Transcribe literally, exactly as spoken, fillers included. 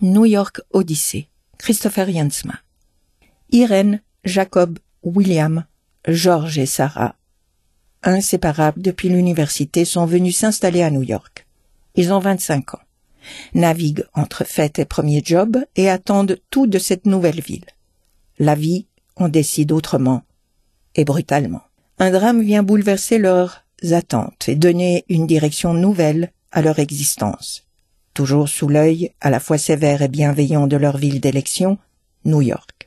New York Odyssey, Christopher Jansma. Irène, Jacob, William, George et Sarah, inséparables depuis l'université, sont venus s'installer à New York. Ils ont vingt-cinq ans, naviguent entre fêtes et premiers jobs et attendent tout de cette nouvelle ville. La vie, on décide autrement et brutalement. Un drame vient bouleverser leurs attentes et donner une direction nouvelle à leur existence. Toujours sous l'œil à la fois sévère et bienveillant de leur ville d'élection, New York.